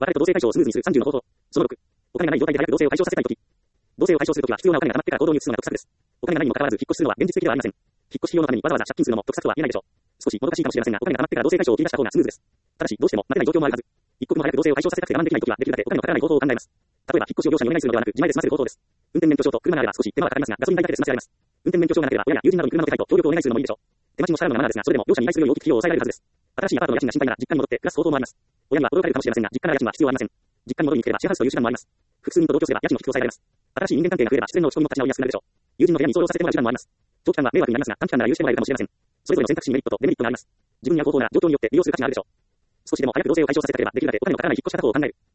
別れと同棲解消をスムーズにする30の方法。その6、お金がない状態で早く同棲を解消させたいとき。同棲を解消するときは必要なお金が貯まってから行動に移すのが得策です。お金がないにもかかわらず引っ越しするのは現実的ではありません。引っ越し費用のためにわざわざ借金するのも得策とは言えないでしょう。少しもどかしいかもしれませんが、お金が貯まってから同棲解消を切り出した方がスムーズです。ただし、どうしても待てない状況もあるはず。一刻も早く同棲を解消させたくて我慢できないときは、できるだけお金のかからない方法を考えます。例えば、引っ越しを業者にお願いするのではなく、自前で済ませる方法です。運転免許証と車があれば少し手間はかかりますが、ガソリン代だけで済ませられます。運転免許証がなければ、親や友人などに車の手配と協力をお願いするのもいいでしょう。手間賃も払うのがマナーですが、それでも業者に依頼するより大きく費用を抑えられるはずです。新しいアパートの家賃が心配なら実家に戻って暮らす方法もあります。親には驚かれるかもしれませんが、実家なら家賃は必要ありません。実家に戻りに来ればシェアハウスという手段もあります。複数人と同居すれば家賃の引き抑えられます。新しい人間関係が増えれば自然の落ち込みも立ち直りやすくなるでしょう。友人の部屋に居候させてもらう手段もあります。長期間は迷惑になりますが、短期間なら許してもらえるかもしれません。それぞれの選択肢にメリットとデメリットがあります。自分に合う方法なら状況によって利用する価値があるでしょう。少しでも早く同棲を解消させたければ、できるだけお金のかからない引っ越し方法を考える。